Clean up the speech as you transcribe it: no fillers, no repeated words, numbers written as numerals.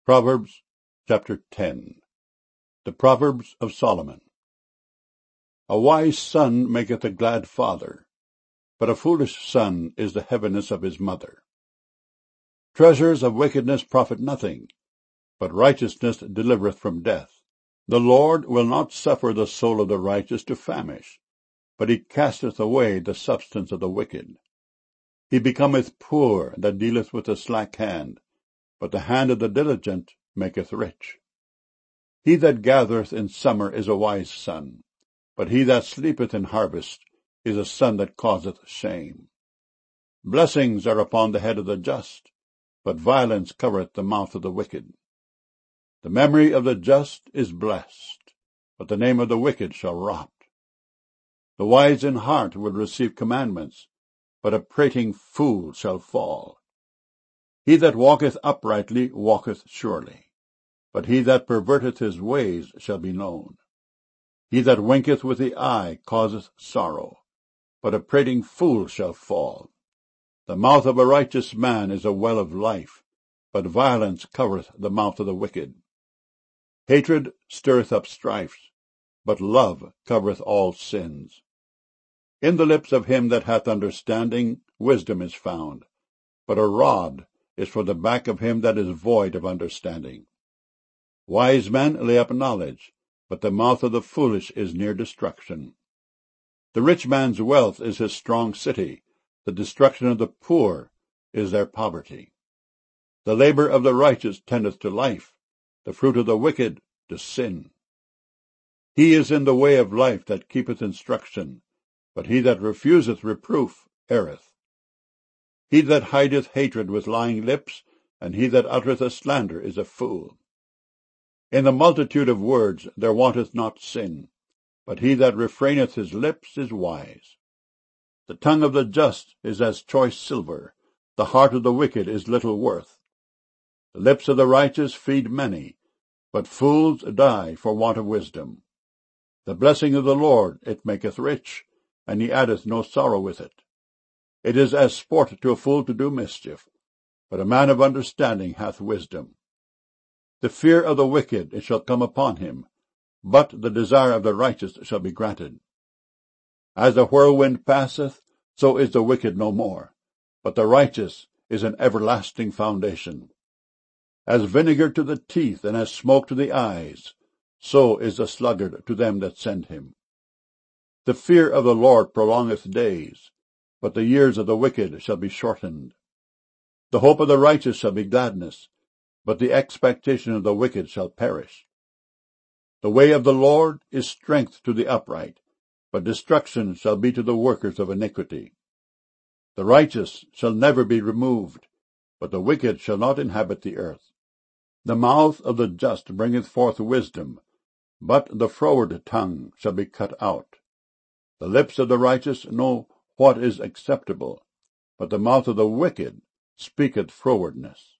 Proverbs chapter 10. The Proverbs of Solomon. A wise son maketh a glad father, but a foolish son is the heaviness of his mother. Treasures of wickedness profit nothing, but righteousness delivereth from death. The Lord will not suffer the soul of the righteous to famish, but he casteth away the substance of the wicked. He becometh poor that dealeth with a slack hand, but the hand of the diligent maketh rich. He that gathereth in summer is a wise son, but he that sleepeth in harvest is a son that causeth shame. Blessings are upon the head of the just, but violence covereth the mouth of the wicked. The memory of the just is blessed, but the name of the wicked shall rot. The wise in heart will receive commandments, but a prating fool shall fall. He that walketh uprightly walketh surely, but he that perverteth his ways shall be known. He that winketh with the eye causeth sorrow, but a prating fool shall fall. The mouth of a righteous man is a well of life, but violence covereth the mouth of the wicked. Hatred stirreth up strife, but love covereth all sins. In the lips of him that hath understanding wisdom is found, but a rod is for the back of him that is void of understanding. Wise men lay up knowledge, but the mouth of the foolish is near destruction. The rich man's wealth is his strong city, the destruction of the poor is their poverty. The labor of the righteous tendeth to life, the fruit of the wicked to sin. He is in the way of life that keepeth instruction, but he that refuseth reproof erreth. He that hideth hatred with lying lips, and he that uttereth a slander is a fool. In the multitude of words there wanteth not sin, but he that refraineth his lips is wise. The tongue of the just is as choice silver, the heart of the wicked is little worth. The lips of the righteous feed many, but fools die for want of wisdom. The blessing of the Lord it maketh rich, and he addeth no sorrow with it. It is as sport to a fool to do mischief, but a man of understanding hath wisdom. The fear of the wicked it shall come upon him, but the desire of the righteous shall be granted. As the whirlwind passeth, so is the wicked no more, but the righteous is an everlasting foundation. As vinegar to the teeth, and as smoke to the eyes, so is the sluggard to them that send him. The fear of the Lord prolongeth days, but the years of the wicked shall be shortened. The hope of the righteous shall be gladness, but the expectation of the wicked shall perish. The way of the Lord is strength to the upright, but destruction shall be to the workers of iniquity. The righteous shall never be removed, but the wicked shall not inhabit the earth. The mouth of the just bringeth forth wisdom, but the froward tongue shall be cut out. The lips of the righteous know what is acceptable, but the mouth of the wicked speaketh frowardness.